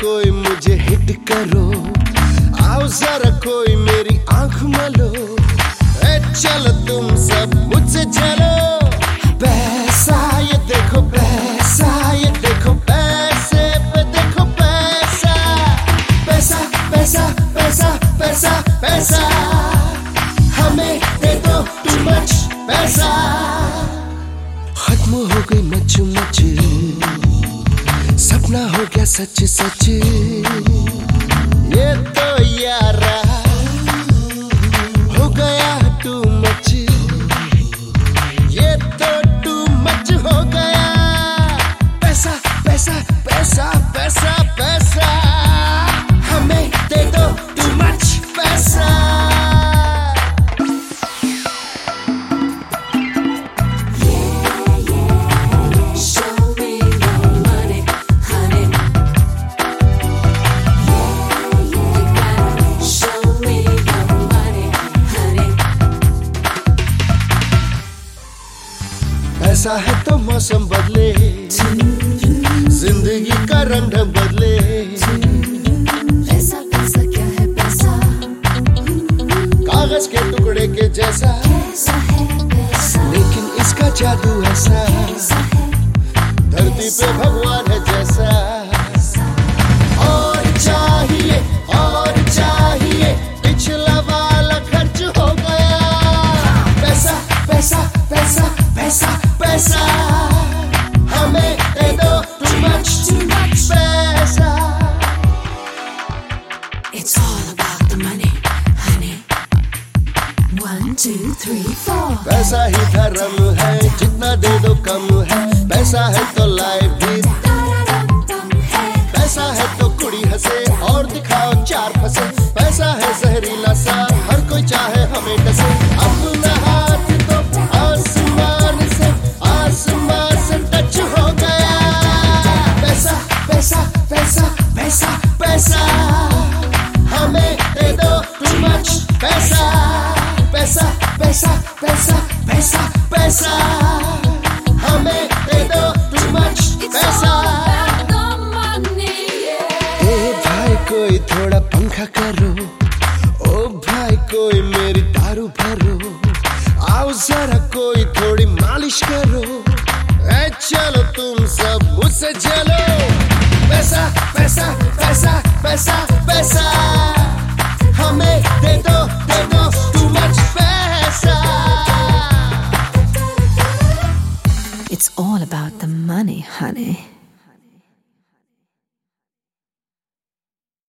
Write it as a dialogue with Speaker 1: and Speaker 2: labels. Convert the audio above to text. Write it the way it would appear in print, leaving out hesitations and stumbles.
Speaker 1: कोई मुझे हिट करो, आओ जरा कोई मेरी आंख मलो, ए चलो तुम सब मुझसे चलो। पैसा ये देखो पैसा, ये देखो पैसे पे देखो पैसा, पैसा पैसा पैसा पैसा पैसा, हमें दे दो टू मच पैसा। खत्म हो गई मच मच, सपना हो गया सच सच, ये तो यारा हो गया टू मच, ये तो टू मच हो गया। पैसा पैसा पैसा पैसा पैसा, हमें दे दो टू मच पैसा। पैसा है तो मौसम बदले, जिंदगी का रंग ढंग बदले।
Speaker 2: पैसा पैसा क्या है पैसा,
Speaker 1: कागज के टुकड़े के जैसा,
Speaker 2: कैसा है पैसा,
Speaker 1: लेकिन इसका जादू ऐसा,
Speaker 2: कैसा है
Speaker 1: धरती पे भगवान है जैसा। और चाहिए पिछला वाला खर्च हो गया। पैसा पैसा पैसा पैसा पैसा, हमें दे दो too much पैसा।
Speaker 2: It's all about the money, honey. 1, 2, 3, 4.
Speaker 1: पैसा ही धर्म है, जितना दे दो कम है। पैसा है तो लाइफ भी, पैसा है तो कुड़ी हंसे और दिखाओ चार फंसे। पैसा है जहरीला सा, हर कोई चाहे हमें डसे। अपना हाथ तो आसमान से टच हो गया। पैसा पैसा पैसा पैसा पैसा, हमें दे दो too much पैसा। पैसा पैसा पैसा पैसा पैसा, हमें दे दो too much पैसा। ए भाई कोई थोड़ा पंखा करो, ओ भाई कोई मेरी दारू भरो, आओ जरा कोई थोड़ी मालिश करो, ए चलो तुम सब मुझसे चलो। पैसा पैसा पैसा पैसा पैसा, हमें दे दो too much पैसा।
Speaker 2: It's all about the money, honey.